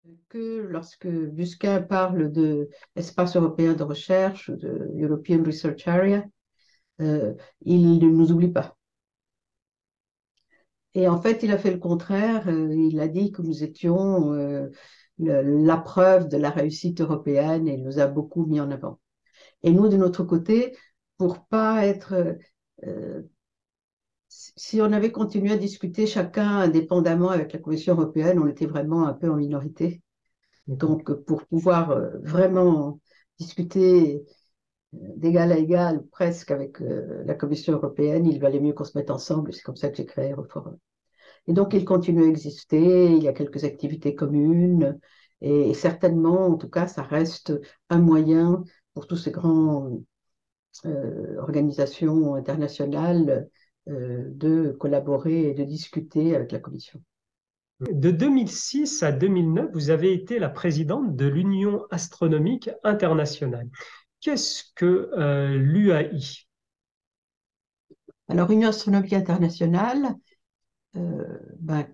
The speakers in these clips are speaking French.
que lorsque Busquin parle de espace européen de recherche, de European Research Area, euh, il ne nous oublie pas. Et en fait, il a fait le contraire. Il a dit que nous étions la preuve de la réussite européenne et il nous a beaucoup mis en avant. Et nous, de notre côté, pour pas être euh, si on avait continué à discuter chacun indépendamment avec la Commission européenne, on était vraiment un peu en minorité. D'accord. Donc, pour pouvoir vraiment discuter d'égal à égal, presque avec la Commission européenne, il valait mieux qu'on se mette ensemble. C'est comme ça que j'ai créé Euroforum. Et donc, il continue à exister. Il y a quelques activités communes. Et certainement, en tout cas, ça reste un moyen pour tous ces grands organisations internationales de collaborer et de discuter avec la Commission. De 2006 à 2009, vous avez été la présidente de l'Union astronomique internationale. Qu'est-ce que l'UAI? Alors, Union astronomique internationale, ben,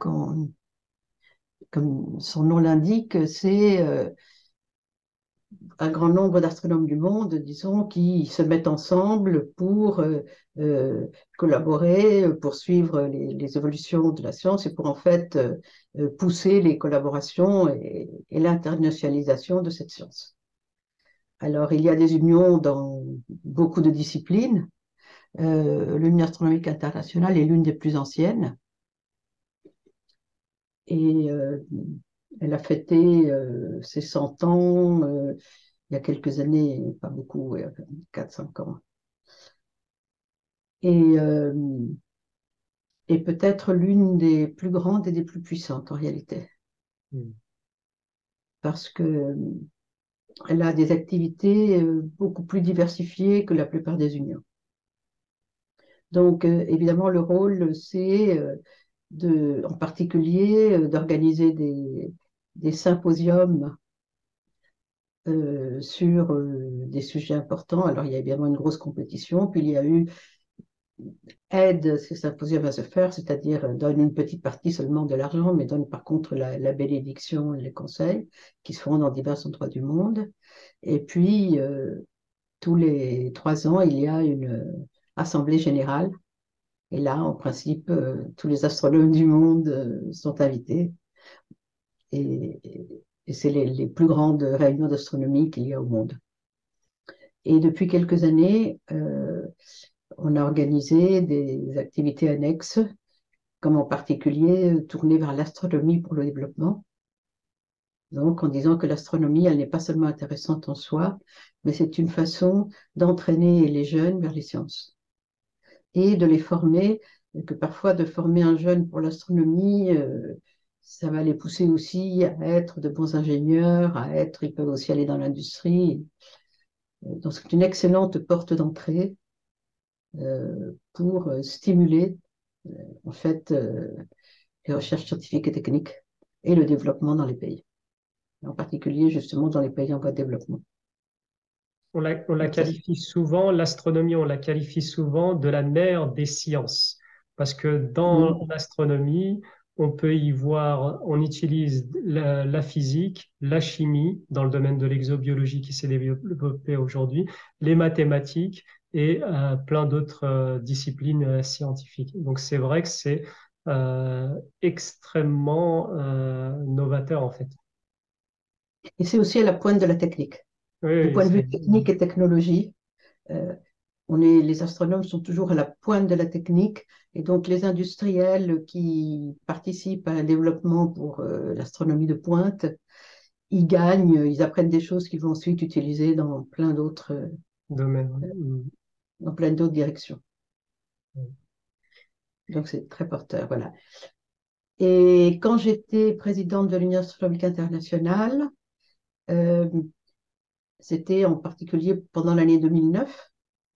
comme son nom l'indique, c'est un grand nombre d'astronomes du monde, disons, qui se mettent ensemble pour euh, collaborer, pour suivre les évolutions de la science et pour en fait pousser les collaborations et l'internationalisation de cette science. Alors, il y a des unions dans beaucoup de disciplines. L'Union astronomique internationale est l'une des plus anciennes et elle a fêté ses 100 ans il y a quelques années, pas beaucoup, 4-5 ans. Et, euh, et peut-être l'une des plus grandes et des plus puissantes en réalité, Hmm. parce que elle a des activités beaucoup plus diversifiées que la plupart des unions. Donc, évidemment, le rôle, c'est en particulier d'organiser des symposiums sur des sujets importants. Alors, il y a évidemment une grosse compétition, puis il y a eu aide ces symposiums à se faire, c'est-à-dire donne une petite partie seulement de l'argent, mais donne par contre la bénédiction et les conseils qui se font dans divers endroits du monde. Et puis, tous les 3 ans, il y a une assemblée générale. Et là, en principe, tous les astronomes du monde sont invités. Et, et c'est les plus grandes réunions d'astronomie qu'il y a au monde. Et depuis quelques années, on a organisé des activités annexes, comme en particulier tournées vers l'astronomie pour le développement. Donc, en disant que l'astronomie, elle n'est pas seulement intéressante en soi, mais c'est une façon d'entraîner les jeunes vers les sciences et de les former, que parfois de former un jeune pour l'astronomie, ça va les pousser aussi à être de bons ingénieurs, ils peuvent aussi aller dans l'industrie. Donc, c'est une excellente porte d'entrée pour stimuler en fait les recherches scientifiques et techniques et le développement dans les pays, en particulier justement dans les pays en voie de développement. On la Donc ça, qualifie souvent, l'astronomie, on la qualifie souvent de la mère des sciences. Parce que dans l'astronomie, on peut y voir, on utilise la physique, la chimie, dans le domaine de l'exobiologie qui s'est développé aujourd'hui, les mathématiques et plein d'autres disciplines scientifiques. Donc c'est vrai que c'est extrêmement novateur en fait. et c'est aussi à la pointe de la technique. Oui, Du oui, point de vue technique et technologie, euh, les astronomes sont toujours à la pointe de la technique et donc les industriels qui participent à un développement pour l'astronomie de pointe, ils gagnent, ils apprennent des choses qu'ils vont ensuite utiliser domaine. Oui. dans plein d'autres directions. Mm. Donc c'est très porteur, voilà. Et quand j'étais présidente de l'Union astronomique internationale, euh, c'était en particulier pendant l'année 2009.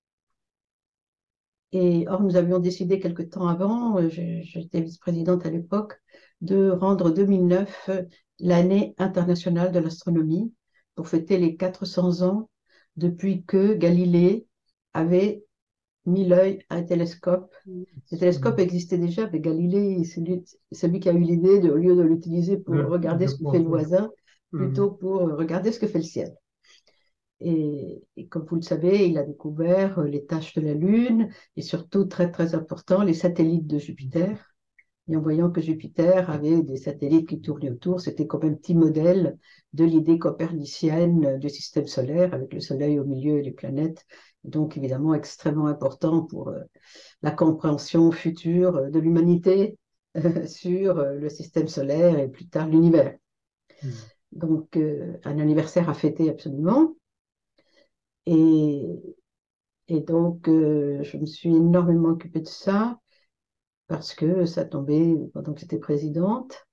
Et or, nous avions décidé quelque temps avant, j'étais vice-présidente à l'époque, de rendre 2009 l'année internationale de l'astronomie pour fêter les 400 ans depuis que Galilée avait mis l'œil à un télescope. Le télescope existait déjà, mais Galilée, c'est lui qui a eu l'idée, au lieu de l'utiliser pour regarder De ce que fait le pointer. voisin, Mhm. plutôt pour regarder ce que fait le ciel. Et comme vous le savez, il a découvert les taches de la Lune et surtout, très très important, les satellites de Jupiter. Et en voyant que Jupiter avait des satellites qui tournaient autour, c'était comme un petit modèle de l'idée copernicienne du système solaire, avec le Soleil au milieu et les planètes. Donc évidemment extrêmement important pour la compréhension future de l'humanité sur le système solaire et plus tard l'univers. Mhm. Donc un anniversaire à fêter absolument. Et, et donc je me suis énormément occupée de ça parce que ça tombait pendant que j'étais présidente.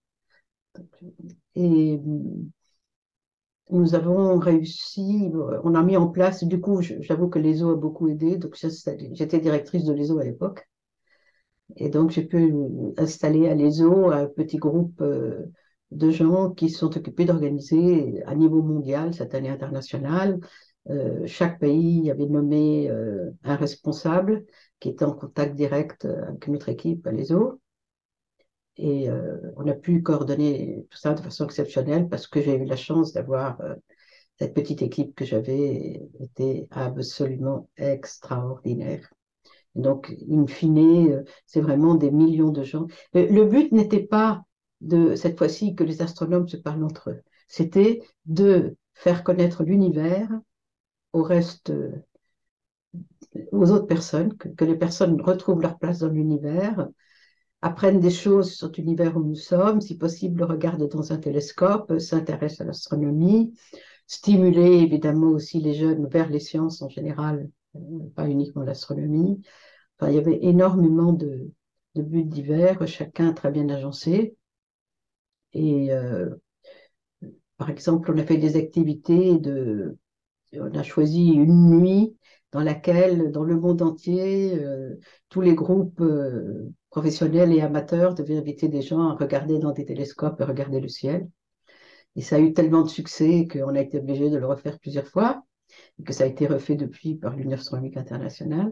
Et nous avons réussi, on a mis en place, du coup, j'avoue que l'ESO a beaucoup aidé, donc j'étais directrice de l'ESO à l'époque, et donc j'ai pu installer à l'ESO un petit groupe de gens qui se sont occupés d'organiser à niveau mondial cette année internationale. Chaque pays avait nommé un responsable qui était en contact direct avec notre équipe à l'ESO. Et on a pu coordonner tout ça de façon exceptionnelle parce que j'ai eu la chance d'avoir cette petite équipe que j'avais était absolument extraordinaire. Et donc, in fine, c'est vraiment des millions de gens. Le but n'était pas de cette fois-ci que les astronomes se parlent entre eux. C'était de faire connaître l'univers au reste, aux autres personnes, que les personnes retrouvent leur place dans l'univers, apprennent des choses sur l'univers où nous sommes, si possible, le regardent dans un télescope, s'intéressent à l'astronomie, stimuler évidemment aussi les jeunes vers les sciences en général, pas uniquement l'astronomie. Enfin, il y avait énormément de buts divers, chacun très bien agencé. Et par exemple, on a fait des activités on a choisi une nuit dans laquelle, dans le monde entier, tous les groupes professionnels et amateurs devaient inviter des gens à regarder dans des télescopes et regarder le ciel. Et ça a eu tellement de succès qu'on a été obligé de le refaire plusieurs fois, et que ça a été refait depuis par l'Union astronomique internationale.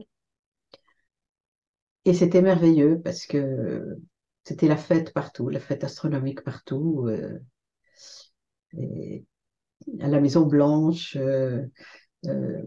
Et c'était merveilleux parce que c'était la fête partout, la fête astronomique partout, et à la Maison Blanche, euh,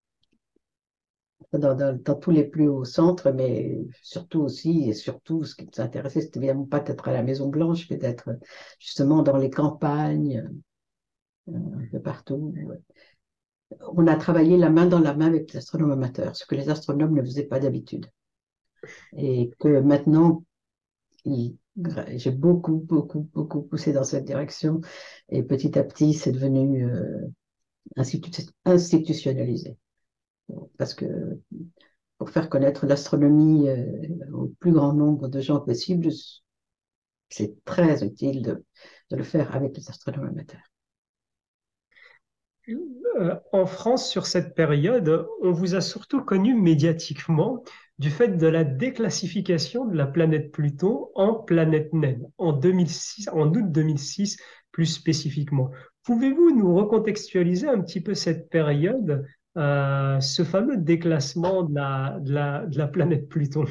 dans tous les plus hauts centres, mais surtout aussi, et surtout, ce qui nous intéressait, c'était évidemment pas d'être à la Maison Blanche, mais d'être justement dans les campagnes, un peu partout. On a travaillé la main dans la main avec les astronomes amateurs, ce que les astronomes ne faisaient pas d'habitude. Et que maintenant, j'ai beaucoup, beaucoup, beaucoup poussé dans cette direction. Et petit à petit, c'est devenu institutionnalisé. Parce que pour faire connaître l'astronomie au plus grand nombre de gens possible, c'est très utile de le faire avec les astronomes amateurs. En France, sur cette période, on vous a surtout connu médiatiquement du fait de la déclassification de la planète Pluton en planète naine en 2006, en août 2006 plus spécifiquement. Pouvez-vous nous recontextualiser un petit peu cette période, ce fameux déclassement de la planète Pluton?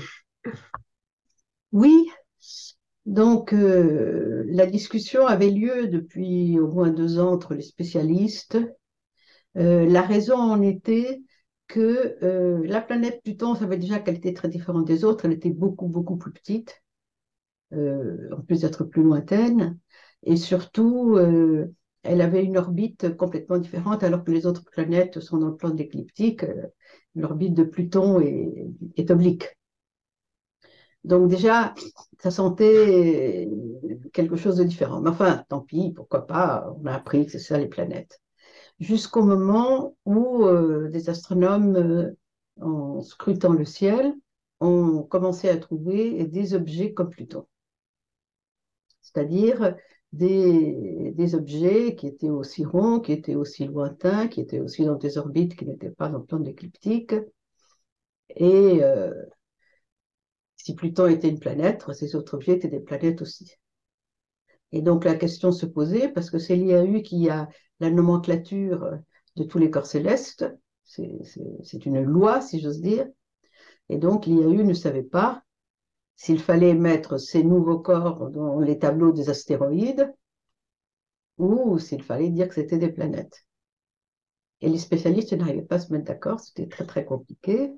Oui, donc la discussion avait lieu depuis au moins 2 ans entre les spécialistes. La raison en était que la planète Pluton, on savait déjà qu'elle était très différente des autres, elle était beaucoup, beaucoup plus petite, en plus d'être plus lointaine, et surtout, elle avait une orbite complètement différente, alors que les autres planètes sont dans le plan de l'écliptique. L'orbite de Pluton est oblique. Donc déjà, ça sentait quelque chose de différent. Mais enfin, tant pis, pourquoi pas, on a appris que c'est ça les planètes. Jusqu'au moment où des astronomes, en scrutant le ciel, ont commencé à trouver des objets comme Pluton, c'est-à-dire des objets qui étaient aussi ronds, qui étaient aussi lointains, qui étaient aussi dans des orbites qui n'étaient pas dans le plan de l'écliptique. Et si Pluton était une planète, ces autres objets étaient des planètes aussi. Et donc la question se posait, parce que c'est l'IAU qui a la nomenclature de tous les corps célestes, c'est une loi, si j'ose dire, et donc l'IAU ne savait pas s'il fallait mettre ces nouveaux corps dans les tableaux des astéroïdes ou s'il fallait dire que c'était des planètes. Et les spécialistes n'arrivaient pas à se mettre d'accord, c'était très très compliqué.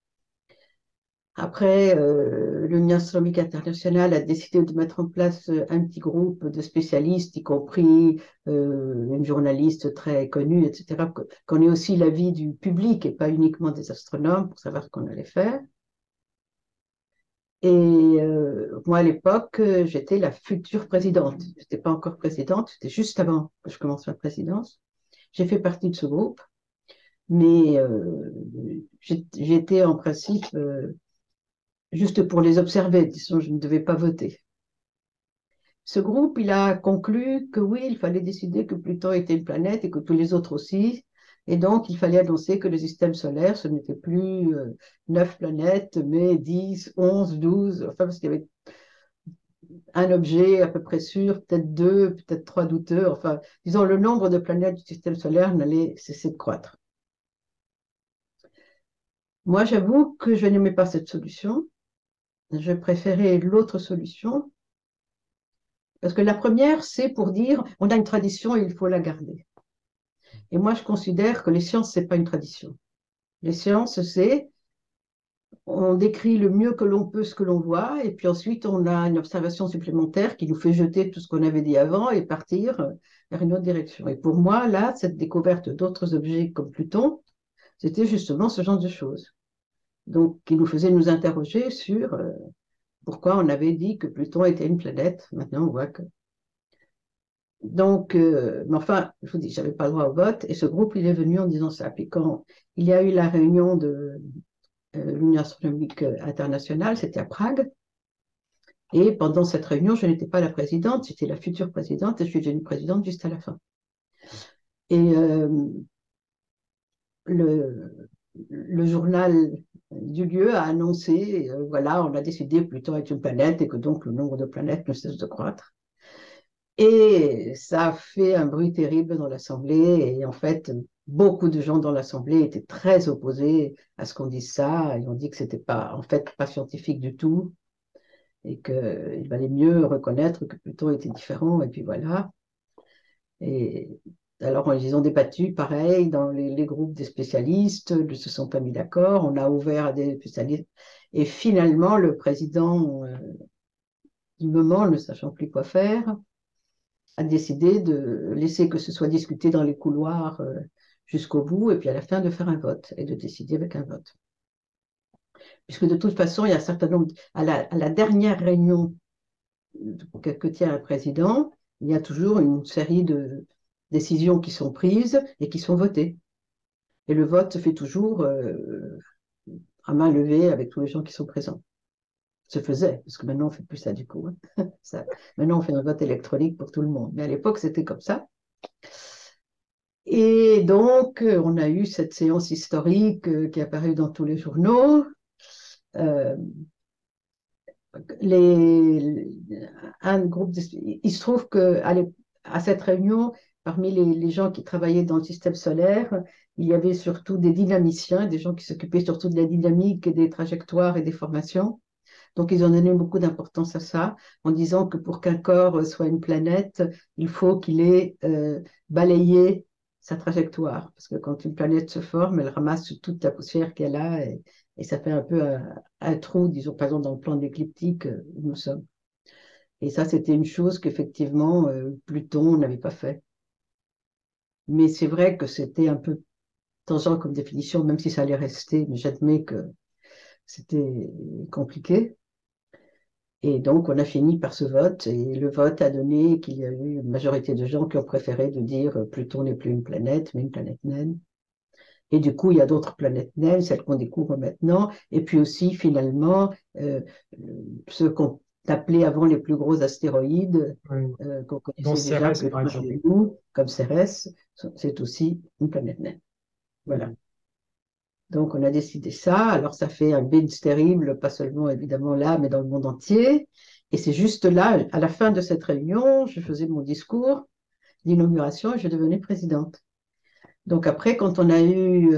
Après, l'Union astronomique internationale a décidé de mettre en place un petit groupe de spécialistes, y compris une journaliste très connue, etc., qu'on ait aussi l'avis du public et pas uniquement des astronomes pour savoir ce qu'on allait faire. Et moi, à l'époque, j'étais la future présidente. Je n'étais pas encore présidente, c'était juste avant que je commence ma présidence. J'ai fait partie de ce groupe, mais j'étais en principe juste pour les observer, disons, je ne devais pas voter. Ce groupe, il a conclu que oui, il fallait décider que Pluton était une planète et que tous les autres aussi. Et donc, il fallait annoncer que le système solaire, ce n'était plus 9 planètes, mais 10, 11, 12, enfin, parce qu'il y avait un objet à peu près sûr, peut-être deux, peut-être trois douteux. Enfin, disons, le nombre de planètes du système solaire n'allait cesser de croître. Moi, j'avoue que je n'aimais pas cette solution. Je préférais l'autre solution. Parce que la première, c'est pour dire, on a une tradition et il faut la garder. Et moi, je considère que les sciences, c'est pas une tradition. Les sciences, c'est, on décrit le mieux que l'on peut ce que l'on voit, et puis ensuite, on a une observation supplémentaire qui nous fait jeter tout ce qu'on avait dit avant et partir vers une autre direction. Et pour moi, là, cette découverte d'autres objets comme Pluton, c'était justement ce genre de choses. Donc, qui nous faisait nous interroger sur pourquoi on avait dit que Pluton était une planète. Maintenant, on voit que donc, mais enfin, je vous dis, j'avais pas le droit au vote, et ce groupe, il est venu en disant ça. Puis quand il y a eu la réunion de l'Union astronomique internationale, c'était à Prague, et pendant cette réunion, je n'étais pas la présidente, j'étais la future présidente, et je suis devenue présidente juste à la fin. Et le journal du lieu a annoncé, voilà, on a décidé Pluton est une planète, et que donc le nombre de planètes ne cesse de croître. Et ça a fait un bruit terrible dans l'Assemblée. Et en fait, beaucoup de gens dans l'Assemblée étaient très opposés à ce qu'on dise ça. Ils ont dit que c'était pas, en fait, pas scientifique du tout et qu'il valait mieux reconnaître que Pluton était différent. Et puis voilà. Et alors, ils ont débattu, pareil, dans les groupes des spécialistes, ils ne se sont pas mis d'accord. On a ouvert à des spécialistes. Et finalement, le président du moment, ne sachant plus quoi faire, a décidé de laisser que ce soit discuté dans les couloirs jusqu'au bout et puis à la fin de faire un vote et de décider avec un vote. Puisque de toute façon, il y a un certain nombre, à la dernière réunion que tient un président, il y a toujours une série de décisions qui sont prises et qui sont votées. Et le vote se fait toujours à main levée avec tous les gens qui sont présents. Se faisait, parce que maintenant on ne fait plus ça du coup. Hein. Ça, maintenant on fait un vote électronique pour tout le monde. Mais à l'époque, c'était comme ça. Et donc, on a eu cette séance historique qui est apparue dans tous les journaux. Euh, les, un groupe il se trouve à cette réunion, parmi les gens qui travaillaient dans le système solaire, il y avait surtout des dynamiciens, des gens qui s'occupaient surtout de la dynamique et des trajectoires et des formations. Donc, ils ont donné beaucoup d'importance à ça, en disant que pour qu'un corps soit une planète, il faut qu'il ait balayé sa trajectoire. Parce que quand une planète se forme, elle ramasse toute la poussière qu'elle a et ça fait un peu un trou, disons, par exemple, dans le plan de l'écliptique où nous sommes. Et ça, c'était une chose qu'effectivement, Pluton n'avait pas fait. Mais c'est vrai que c'était un peu tangent comme définition, même si ça allait rester, mais j'admets que c'était compliqué. Et donc, on a fini par ce vote, et le vote a donné qu'il y a eu une majorité de gens qui ont préféré de dire Pluton n'est plus une planète, mais une planète naine. Et du coup, il y a d'autres planètes naines, celles qu'on découvre maintenant, et puis aussi, finalement, ceux qu'on appelait avant les plus gros astéroïdes, Oui. qu'on Dont connaissait déjà Cérès, plus par proches exemple. de nous, comme Cérès, c'est aussi une planète naine. Voilà. Mhm. Donc, on a décidé ça. Alors, ça fait un binge terrible, pas seulement évidemment là, mais dans le monde entier. Et c'est juste là, à la fin de cette réunion, je faisais mon discours d'inauguration et je devenais présidente. Donc, après, quand on a eu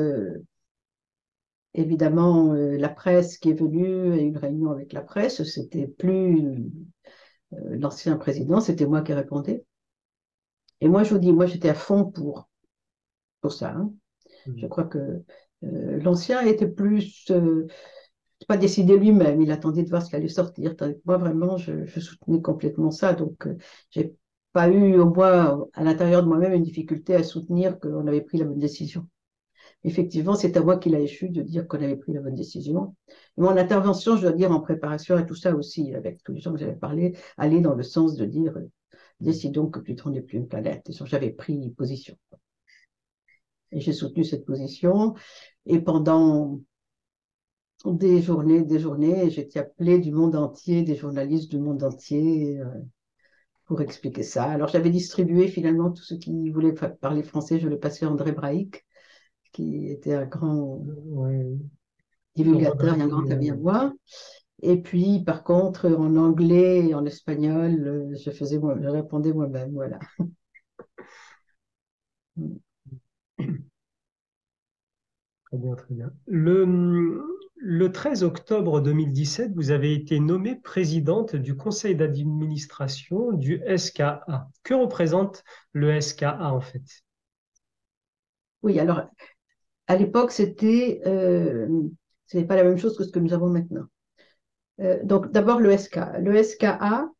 évidemment la presse qui est venue et une réunion avec la presse, c'était plus l'ancien président, c'était moi qui répondais. Et moi, je vous dis, moi, j'étais à fond pour ça, hein. Je Mhm. crois que l'ancien était plus, pas décidé lui-même, il attendait de voir ce qui allait sortir. Tandis que moi, vraiment, je soutenais complètement ça. Donc, j'ai pas eu, au moins, à l'intérieur de moi-même, une difficulté à soutenir qu'on avait pris la bonne décision. Effectivement, c'est à moi qu'il a échu de dire qu'on avait pris la bonne décision. Et mon intervention, je dois dire, en préparation à tout ça aussi, avec tous les gens que j'avais parlé, allait dans le sens de dire, décidons que Pluton n'est plus une planète. J'avais pris position. Et j'ai soutenu cette position. Et pendant des journées, j'ai été appelée du monde entier, des journalistes du monde entier, pour expliquer ça. Alors j'avais distribué finalement tous ceux qui voulaient parler français, je le passais à André Braic, qui était un grand Ouais, je divulgateur et un grand ami à moi. Et puis, par contre, en anglais et en espagnol, je répondais moi-même, voilà. Très bien, très bien. Le 13 octobre 2017, vous avez été nommée présidente du conseil d'administration du SKA. Que représente le SKA en fait? Oui, alors, à l'époque, c'était pas la même chose que ce que nous avons maintenant. Donc, d'abord, le SK. Le SKA,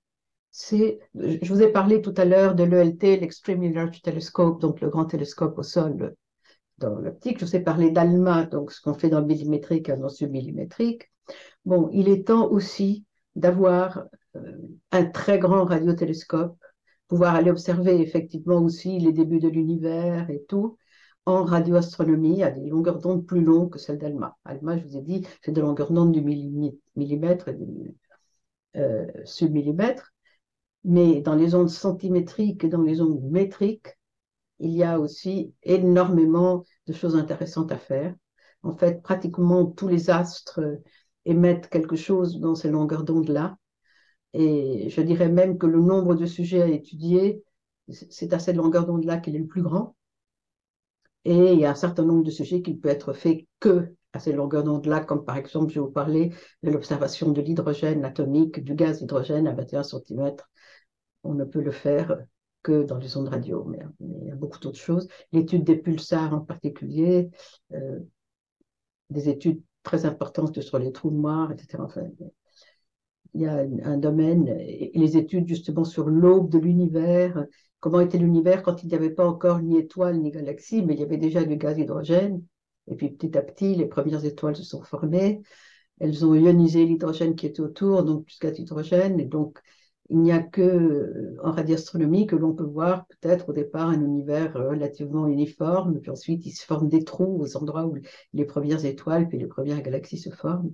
je vous ai parlé tout à l'heure de l'ELT, l'Extremely Large Telescope, donc le grand télescope au sol dans l'optique. Je vous ai parlé d'ALMA, donc ce qu'on fait dans le millimétrique et dans le submillimétrique. Bon, il est temps aussi d'avoir euh, un très grand radiotélescope, pouvoir aller observer effectivement aussi les débuts de l'univers et tout en radioastronomie à des longueurs d'onde plus longues que celles d'ALMA. ALMA, je vous ai dit, c'est de longueur d'onde du millimètre et du submillimètre, mais dans les ondes centimétriques et dans les ondes métriques, il y a aussi énormément de choses intéressantes à faire. En fait, pratiquement tous les astres émettent quelque chose dans ces longueurs d'onde-là. Et je dirais même que le nombre de sujets à étudier, c'est à cette longueur d'onde-là qu'il est le plus grand. Et il y a un certain nombre de sujets qui ne peuvent être faits que à ces longueurs d'onde-là, comme par exemple, je vais vous parler de l'observation de l'hydrogène atomique, du gaz hydrogène à 21 cm. On ne peut le faire que dans les ondes radio, mais il y a beaucoup d'autres choses. L'étude des pulsars en particulier, euh, des études très importantes sur les trous noirs, etc. Enfin, il y a un domaine, et les études justement sur l'aube de l'univers, comment était l'univers quand il n'y avait pas encore ni étoiles ni galaxies, mais il y avait déjà du gaz hydrogène. Et puis petit à petit, les premières étoiles se sont formées. Elles ont ionisé l'hydrogène qui était autour, donc plus gaz hydrogène. Et donc, il n'y a que en radioastronomie que l'on peut voir peut-être au départ un univers relativement uniforme, puis ensuite il se forme des trous aux endroits où les premières étoiles puis les premières galaxies se forment.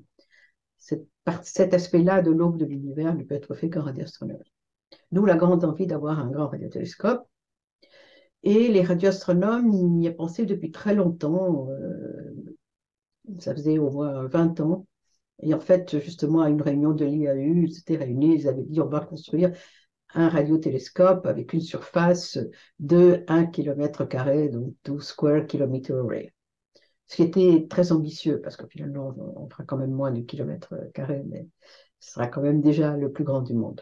Cet aspect-là de l'aube de l'univers ne peut être fait qu'en radioastronomie. D'où la grande envie d'avoir un grand radiotélescope. Et les radioastronomes y ont pensé depuis très longtemps, ça faisait au moins 20 ans. Et en fait, justement, à une réunion de l'IAU, ils s'étaient réunis, ils avaient dit on va construire un radiotélescope avec une surface de 1 km², donc 12 square kilometer array. Ce qui était très ambitieux, parce que finalement, on fera quand même moins de kilomètres carrés, mais ce sera quand même déjà le plus grand du monde.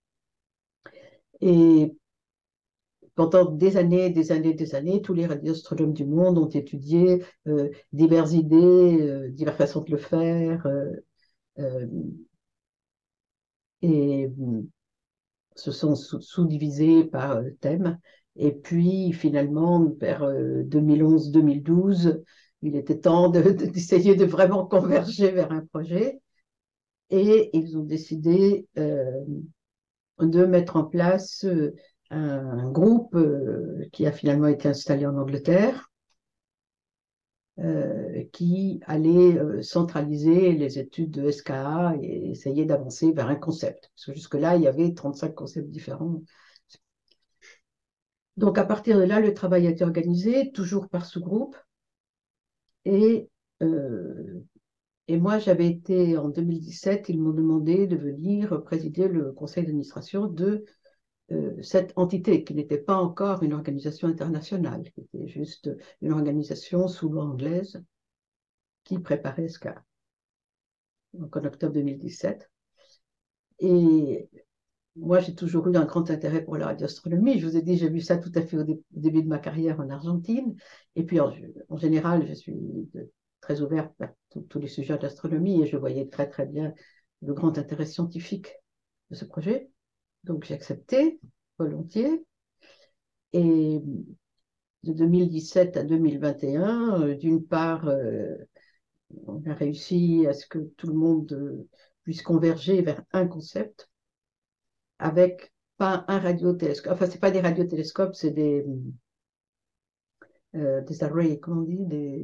Et pendant des années, des années, des années, tous les radioastronomes du monde ont étudié diverses idées, diverses façons de le faire, euh, et se sont sous-divisés par thème. Et puis, finalement, vers 2011-2012, il était temps d'essayer de vraiment converger vers un projet. Et ils ont décidé de mettre en place un groupe qui a finalement été installé en Angleterre, qui allait centraliser les études de SKA et essayer d'avancer vers un concept. Parce que jusque-là, il y avait 35 concepts différents. Donc, à partir de là, le travail a été organisé, toujours par sous-groupe. Et, euh, et moi, j'avais été, en 2017, ils m'ont demandé de venir présider le conseil d'administration de cette entité qui n'était pas encore une organisation internationale, qui était juste une organisation sous loi anglaise qui préparait SCA, donc en octobre 2017. Et moi, j'ai toujours eu un grand intérêt pour la radioastronomie. Je vous ai dit, j'ai vu ça tout à fait au début de ma carrière en Argentine. Et puis, en général, je suis très ouverte à tous les sujets d'astronomie et je voyais très, très bien le grand intérêt scientifique de ce projet. Donc, j'ai accepté volontiers. Et de 2017 à 2021, d'une part, on a réussi à ce que tout le monde puisse converger vers un concept avec pas un radiotélescope. Enfin, c'est pas des radiotélescopes, c'est des arrays, comment on dit,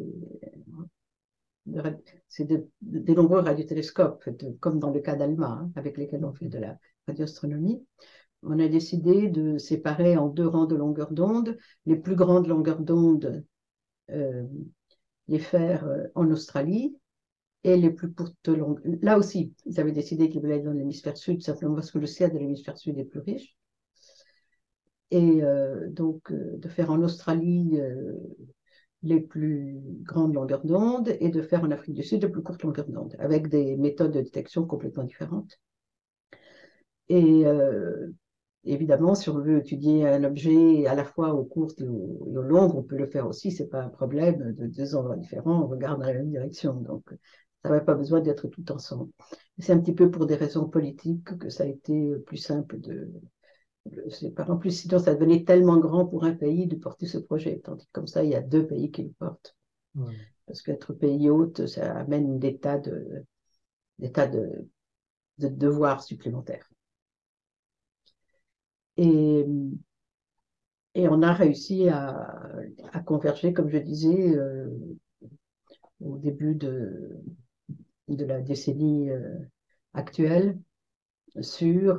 c'est des nombreux radiotélescopes, comme dans le cas d'ALMA, hein, avec lesquels on fait de la radioastronomie. On a décidé de séparer en deux rangs de longueur d'onde, les plus grandes longueurs d'onde, euh, les faire en Australie, et les plus courtes longues. Là aussi, ils avaient décidé qu'ils voulaient aller dans l'hémisphère sud, simplement parce que le ciel de l'hémisphère sud est plus riche. Et donc, de faire en Australie les plus grandes longueurs d'onde et de faire en Afrique du Sud les plus courtes longueurs d'onde, avec des méthodes de détection complètement différentes. Et évidemment, si on veut étudier un objet à la fois aux courtes et aux longues, on peut le faire aussi, c'est pas un problème, de deux endroits différents, on regarde dans la même direction. Donc, ça n'a pas besoin d'être tout ensemble. C'est un petit peu pour des raisons politiques que ça a été plus simple en plus, sinon, ça devenait tellement grand pour un pays de porter ce projet. Tandis que comme ça, il y a deux pays qui le portent. Ouais. Parce qu'être pays hôte, ça amène des tas de devoirs supplémentaires. Et, et on a réussi à converger, comme je disais, au début de la décennie actuelle, sur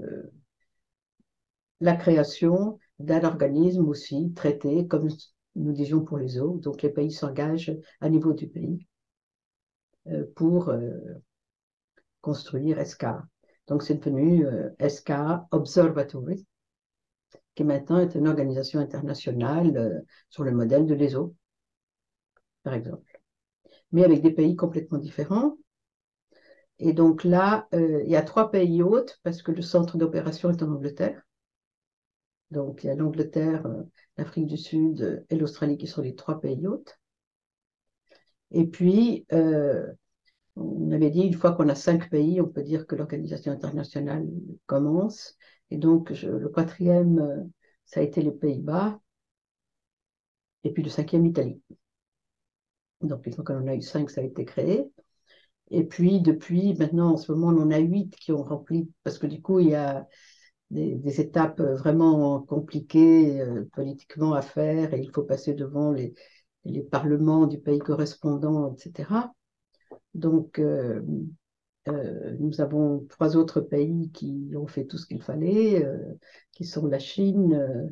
la création d'un organisme aussi traité, comme nous disions pour les eaux. Donc les pays s'engagent à niveau du pays pour construire SK. Donc c'est devenu SK Observatory, qui maintenant est une organisation internationale sur le modèle de l'ESO, par exemple, mais avec des pays complètement différents. Et donc là, il y a trois pays hôtes, parce que le centre d'opération est en Angleterre. Donc il y a l'Angleterre, l'Afrique du Sud et l'Australie qui sont les trois pays hôtes. Et puis, on avait dit, une fois qu'on a cinq pays, on peut dire que l'organisation internationale commence. Et donc, le quatrième, ça a été les Pays-Bas, et puis le cinquième, l'Italie. Donc, une fois qu'on en a eu cinq, ça a été créé. Et puis, depuis, maintenant, en ce moment, on en a huit qui ont rempli, parce que du coup, il y a des étapes vraiment compliquées politiquement à faire, et il faut passer devant les parlements du pays correspondant, etc. Donc, nous avons trois autres pays qui ont fait tout ce qu'il fallait, qui sont la Chine,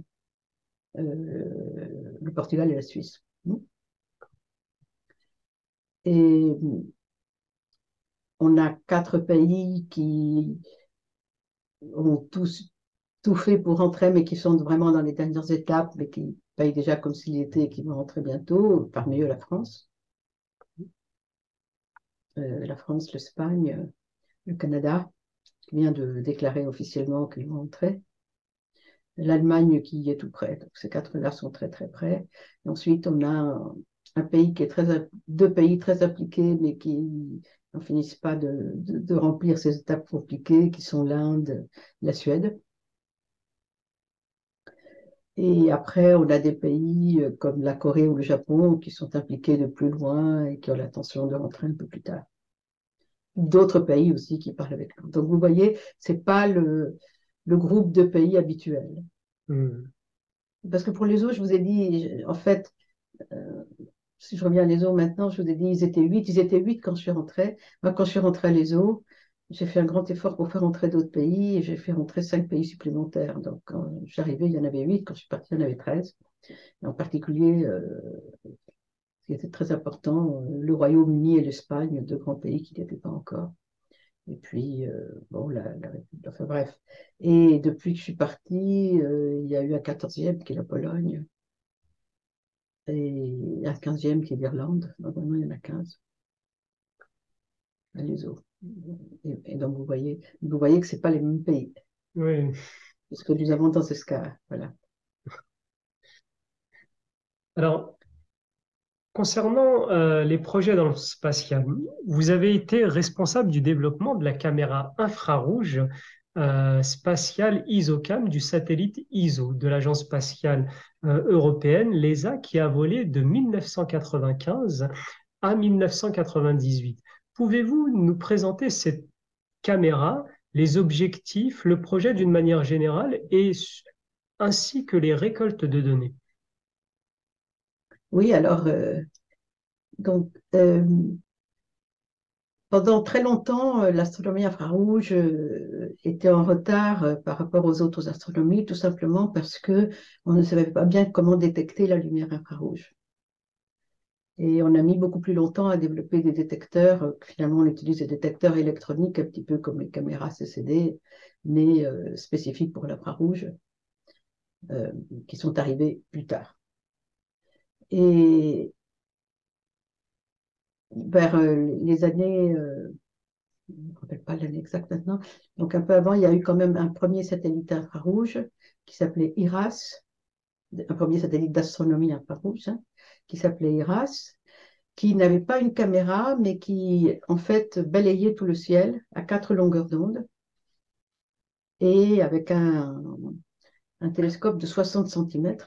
le Portugal et la Suisse. Et on a quatre pays qui ont tous tout fait pour rentrer, mais qui sont vraiment dans les dernières étapes, mais qui payent déjà comme s'il était et qui vont rentrer bientôt, parmi eux la France. La France, l'Espagne, le Canada, qui vient de déclarer officiellement qu'ils vont entrer. L'Allemagne qui y est tout près. Donc ces quatre-là sont très très près. Et ensuite, on a un pays qui est deux pays très appliqués, mais qui n'en finissent pas de remplir ces étapes compliquées, qui sont l'Inde, la Suède. Et après, on a des pays comme la Corée ou le Japon qui sont impliqués de plus loin et qui ont l'intention de rentrer un peu plus tard. D'autres pays aussi qui parlent avec nous. Donc vous voyez, c'est pas le groupe de pays habituel. Mm. Parce que pour les autres, je vous ai dit, en fait, euh, si je reviens à l'ESO maintenant, je vous ai dit, ils étaient huit. Ils étaient huit quand je suis rentrée. Moi, quand je suis rentrée à l'ESO, j'ai fait un grand effort pour faire rentrer d'autres pays et j'ai fait rentrer cinq pays supplémentaires. Donc, quand j'arrivais, il y en avait huit. Quand je suis partie, il y en avait 13. Et en particulier, ce qui était très important, le Royaume-Uni et l'Espagne, deux grands pays qui n'étaient pas encore. Et puis, bon, la République, enfin bref. Et depuis que je suis partie, il y a eu un quatorzième qui est la Pologne et un quinzième qui est l'Irlande. Normalement, il y en a 15 à l'ESO. Et donc, vous voyez que ce n'est pas les mêmes pays. Oui. ce que nous avons dans ce cas. Voilà. Alors, concernant les projets dans le spatial, vous avez été responsable du développement de la caméra infrarouge spatiale ISOCAM du satellite ISO de l'Agence spatiale européenne, l'ESA, qui a volé de 1995 à 1998. Pouvez-vous nous présenter cette caméra, les objectifs, le projet d'une manière générale ainsi que les récoltes de données? Oui, alors, donc, pendant très longtemps, l'astronomie infrarouge était en retard par rapport aux autres astronomies, tout simplement parce que on ne savait pas bien comment détecter la lumière infrarouge. Et on a mis beaucoup plus longtemps à développer des détecteurs. Finalement, on utilise des détecteurs électroniques, un petit peu comme les caméras CCD, mais spécifiques pour l'infrarouge, euh, qui sont arrivés plus tard. Et vers les années, je ne me rappelle pas l'année exacte maintenant, donc un peu avant, il y a eu quand même un premier satellite infrarouge qui s'appelait IRAS, un premier satellite d'astronomie infrarouge, hein, qui s'appelait IRAS, qui n'avait pas une caméra, mais qui en fait balayait tout le ciel à 4 longueurs d'onde et avec un télescope de 60 centimètres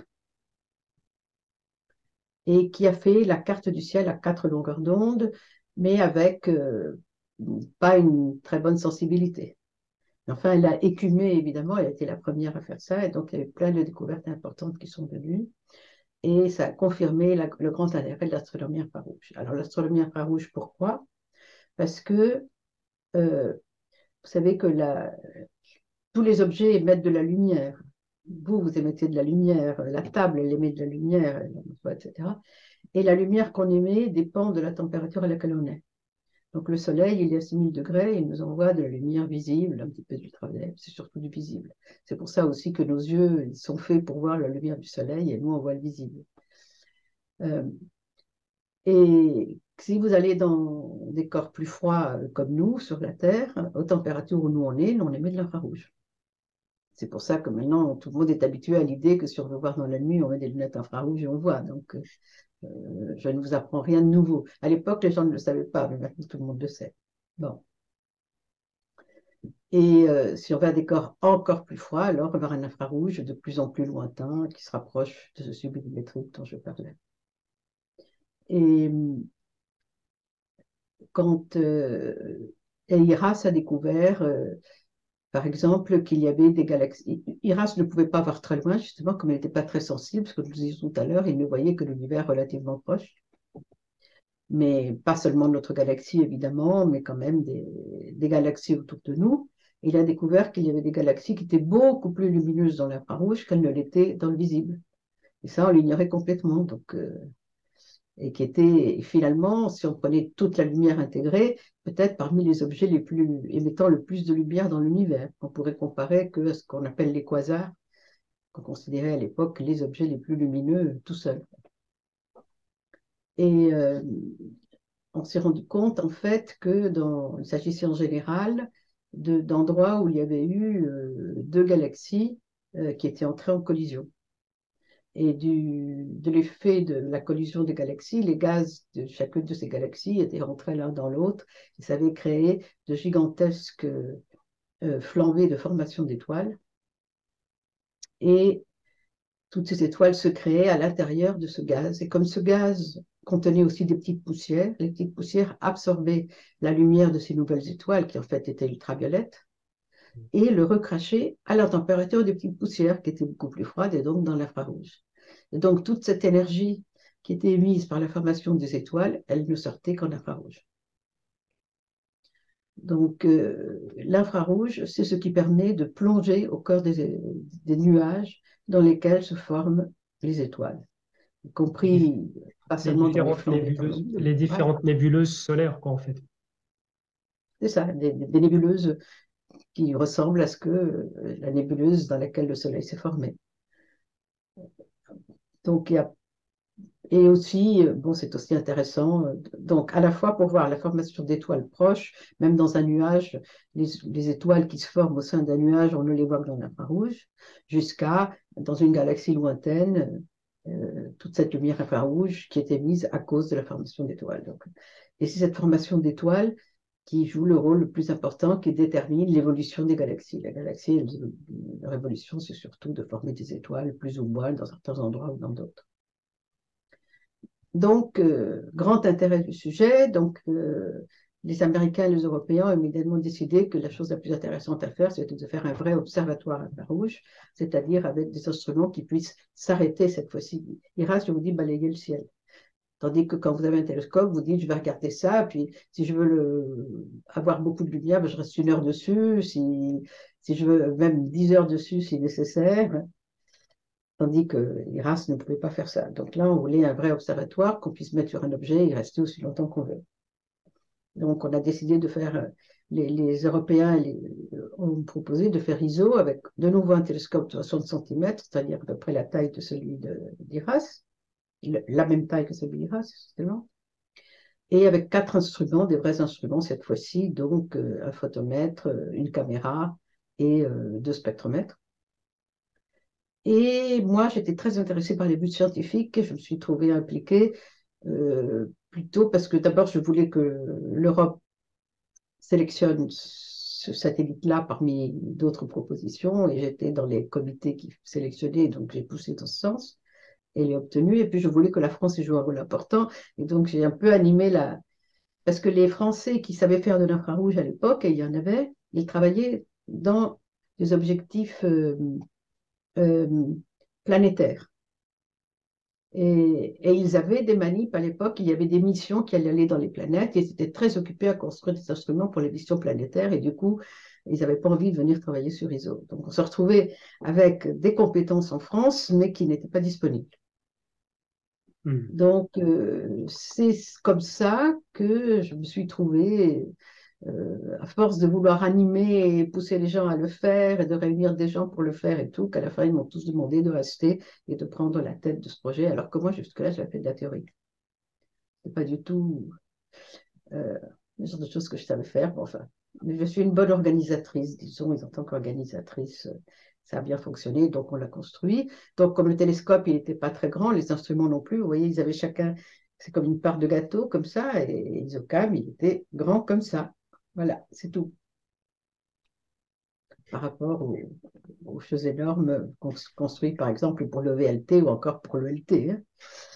et qui a fait la carte du ciel à 4 longueurs d'onde, mais avec pas une très bonne sensibilité. Enfin, elle a écumé, évidemment, elle a été la première à faire ça, et donc il y a eu plein de découvertes importantes qui sont venues, et ça a confirmé le grand intérêt de l'astronomie infrarouge. Alors, l'astronomie infrarouge, pourquoi? Parce que vous savez que tous les objets émettent de la lumière. Vous émettez de la lumière, la table, elle émet de la lumière, etc. Et la lumière qu'on émet dépend de la température à laquelle on est. Donc le soleil, il est à 6000 degrés, il nous envoie de la lumière visible, un petit peu d'ultraviolet, c'est surtout du visible. C'est pour ça aussi que nos yeux ils sont faits pour voir la lumière du soleil et nous, on voit le visible. Euh, et si vous allez dans des corps plus froids comme nous, sur la Terre, aux températures où nous on émet de l'infrarouge. C'est pour ça que maintenant, tout le monde est habitué à l'idée que si on veut voir dans la nuit, on met des lunettes infrarouges et on voit. Donc, je ne vous apprends rien de nouveau. À l'époque, les gens ne le savaient pas, mais maintenant, tout le monde le sait. Bon. Et si on va à des corps encore plus froids, alors on va avoir un infrarouge de plus en plus lointain qui se rapproche de ce sublimétrique dont je parlais. Et quand IRAS a découvert, par exemple, qu'il y avait des galaxies, IRAS ne pouvait pas voir très loin, justement, comme elle n'était pas très sensible, parce que nous disions tout à l'heure, il ne voyait que l'univers relativement proche, mais pas seulement notre galaxie, évidemment, mais quand même des galaxies autour de nous. Il a découvert qu'il y avait des galaxies qui étaient beaucoup plus lumineuses dans l'infrarouge qu'elles ne l'étaient dans le visible. Et ça, on l'ignorait complètement. Donc, et qui étaient finalement, si on prenait toute la lumière intégrée, peut-être parmi les objets les plus émettant le plus de lumière dans l'univers. On pourrait comparer que à ce qu'on appelle les quasars, qu'on considérait à l'époque les objets les plus lumineux tout seuls. Et on s'est rendu compte en fait que il s'agissait en général d'endroits où il y avait eu deux galaxies qui étaient entrées en collision. Et de l'effet de la collision des galaxies, les gaz de chacune de ces galaxies étaient rentrés l'un dans l'autre et ça avait créé de gigantesques flambées de formation d'étoiles. Et toutes ces étoiles se créaient à l'intérieur de ce gaz. Et comme ce gaz contenait aussi des petites poussières, les petites poussières absorbaient la lumière de ces nouvelles étoiles, qui en fait étaient ultraviolettes, et le recrachaient à la température des petites poussières, qui étaient beaucoup plus froides, et donc dans l'infrarouge. Et donc toute cette énergie qui était émise par la formation des étoiles, elle ne sortait qu'en infrarouge. Donc l'infrarouge, c'est ce qui permet de plonger au cœur des nuages dans lesquels se forment les étoiles, y Les, dif- compris pas seulement dans les flancs des formation. les Voilà, différentes nébuleuses solaires, quoi, en fait. c'est ça, des nébuleuses qui ressemblent à ce que la nébuleuse dans laquelle le Soleil s'est formé. Donc Et aussi, bon, c'est aussi intéressant, donc à la fois pour voir la formation d'étoiles proches, même dans un nuage, les étoiles qui se forment au sein d'un nuage, on ne les voit que dans l'infrarouge, jusqu'à, dans une galaxie lointaine, toute cette lumière infrarouge qui est émise à cause de la formation d'étoiles. Donc, et c'est cette formation d'étoiles qui joue le rôle le plus important, qui détermine l'évolution des galaxies. La galaxie, leur évolution, c'est surtout de former des étoiles plus ou moins dans certains endroits ou dans d'autres. Donc, grand intérêt du sujet. Donc, les Américains et les Européens ont immédiatement décidé que la chose la plus intéressante à faire, c'était de faire un vrai observatoire infrarouge, c'est-à-dire avec des instruments qui puissent s'arrêter cette fois-ci. IRAS, je vous dis, balayer le ciel. Tandis que quand vous avez un télescope, vous dites, je vais regarder ça, puis si je veux avoir beaucoup de lumière, ben, je reste 1 heure dessus, si je veux même 10 heures dessus si nécessaire. Tandis que l'IRAS ne pouvait pas faire ça. Donc là, on voulait un vrai observatoire qu'on puisse mettre sur un objet et y rester aussi longtemps qu'on veut. Donc on a décidé de faire, les Européens ont proposé de faire ISO avec de nouveau un télescope de 60 cm, c'est-à-dire à peu près la taille de celui d'IRAS, la même taille que celui d'IRAS, justement, et avec 4 instruments, des vrais instruments cette fois-ci, donc un photomètre, une caméra et 2 spectromètres. Et moi, j'étais très intéressée par les buts scientifiques et je me suis trouvée impliquée plutôt parce que d'abord, je voulais que l'Europe sélectionne ce satellite-là parmi d'autres propositions et j'étais dans les comités qui sélectionnaient, donc j'ai poussé dans ce sens et l'ai obtenu. Et puis, je voulais que la France y joue un rôle important et donc j'ai un peu animé la... Parce que les Français qui savaient faire de l'infrarouge à l'époque, et il y en avait, ils travaillaient dans des objectifs euh, planétaires. Et ils avaient des manips à l'époque, il y avait des missions qui allaient aller dans les planètes et ils étaient très occupés à construire des instruments pour les missions planétaires et du coup, ils n'avaient pas envie de venir travailler sur ISO. Donc on se retrouvait avec des compétences en France, mais qui n'étaient pas disponibles. Hmm. Donc c'est comme ça que je me suis trouvée à force de vouloir animer et pousser les gens à le faire et de réunir des gens pour le faire et tout, qu'à la fin, ils m'ont tous demandé de rester et de prendre la tête de ce projet, alors que moi, jusque-là, j'avais fait de la théorie. C'est pas du tout euh, le genre de choses que je savais faire, mais enfin. Mais je suis une bonne organisatrice, disons, et en tant qu'organisatrice, ça a bien fonctionné, donc on l'a construit. Donc, comme le télescope, il n'était pas très grand, les instruments non plus, vous voyez, ils avaient chacun, c'est comme une part de gâteau, comme ça, et Isocam, il était grand comme ça. Voilà, c'est tout par rapport aux choses énormes construites, par exemple, pour le VLT ou encore pour le LT. Hein.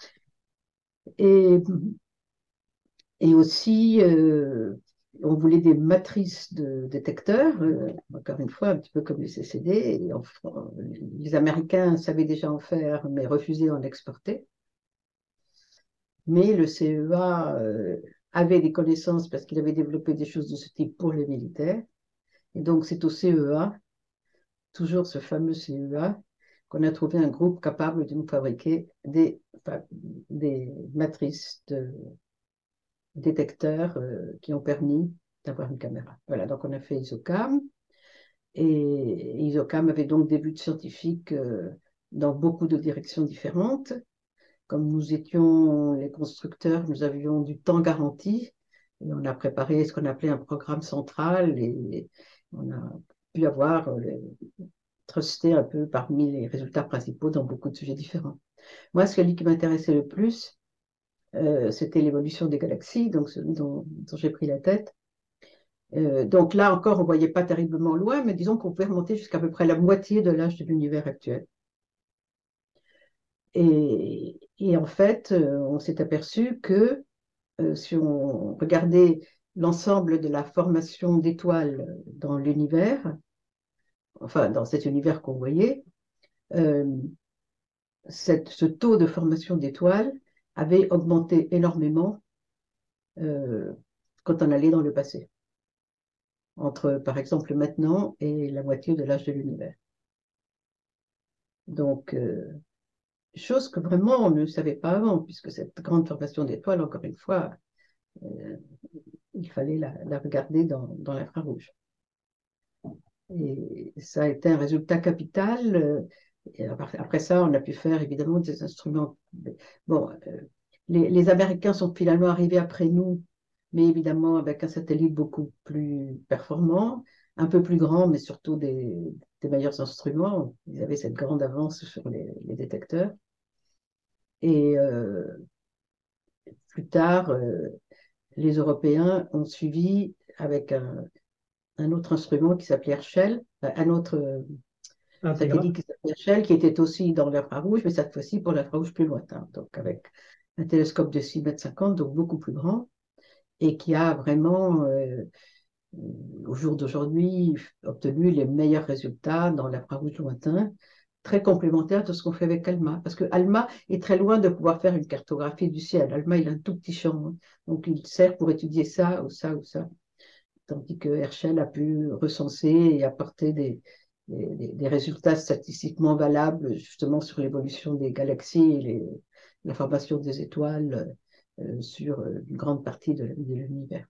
Et, et aussi, on voulait des matrices de détecteurs, encore une fois, un petit peu comme les CCD. Et les Américains savaient déjà en faire, mais refusaient d'en exporter. Mais le CEA avait des connaissances parce qu'il avait développé des choses de ce type pour les militaires. Et donc, c'est au CEA, toujours ce fameux CEA, qu'on a trouvé un groupe capable de nous fabriquer des matrices de détecteurs qui ont permis d'avoir une caméra. Voilà, donc on a fait ISOCAM. Et ISOCAM avait donc des buts scientifiques dans beaucoup de directions différentes. Comme nous étions les constructeurs, nous avions du temps garanti. Et on a préparé ce qu'on appelait un programme central et on a pu avoir truster un peu parmi les résultats principaux dans beaucoup de sujets différents. Moi, celui qui m'intéressait le plus, c'était l'évolution des galaxies, donc celui dont j'ai pris la tête. Donc là encore, on ne voyait pas terriblement loin, mais disons qu'on pouvait remonter jusqu'à peu près la moitié de l'âge de l'univers actuel. Et en fait, on s'est aperçu que si on regardait l'ensemble de la formation d'étoiles dans l'univers, enfin dans cet univers qu'on voyait, euh, ce taux de formation d'étoiles avait augmenté énormément euh, quand on allait dans le passé, entre par exemple maintenant et la moitié de l'âge de l'univers. Donc, chose que vraiment on ne savait pas avant, puisque cette grande formation d'étoiles, encore une fois, euh, il fallait la regarder dans l'infrarouge. Et ça a été un résultat capital. Et après ça, on a pu faire évidemment des instruments. Bon, les Américains sont finalement arrivés après nous, mais évidemment avec un satellite beaucoup plus performant, un peu plus grand, mais surtout des meilleurs instruments. Ils avaient cette grande avance sur les détecteurs. Et plus tard, les Européens ont suivi avec un autre instrument qui s'appelait Herschel, un autre Un satellite télescope. qui s'appelait Herschel, qui était aussi dans l'infrarouge, mais cette fois-ci pour l'infrarouge plus lointain. Donc avec un télescope de 6,50 m, donc beaucoup plus grand, et qui a vraiment, au jour d'aujourd'hui, obtenu les meilleurs résultats dans l'infrarouge lointain, très complémentaire de ce qu'on fait avec ALMA. Parce que ALMA est très loin de pouvoir faire une cartographie du ciel. ALMA, il a un tout petit champ, hein. Donc il sert pour étudier ça ou ça ou ça. Tandis que Herschel a pu recenser et apporter des résultats statistiquement valables justement sur l'évolution des galaxies et la formation des étoiles sur une grande partie de l'univers.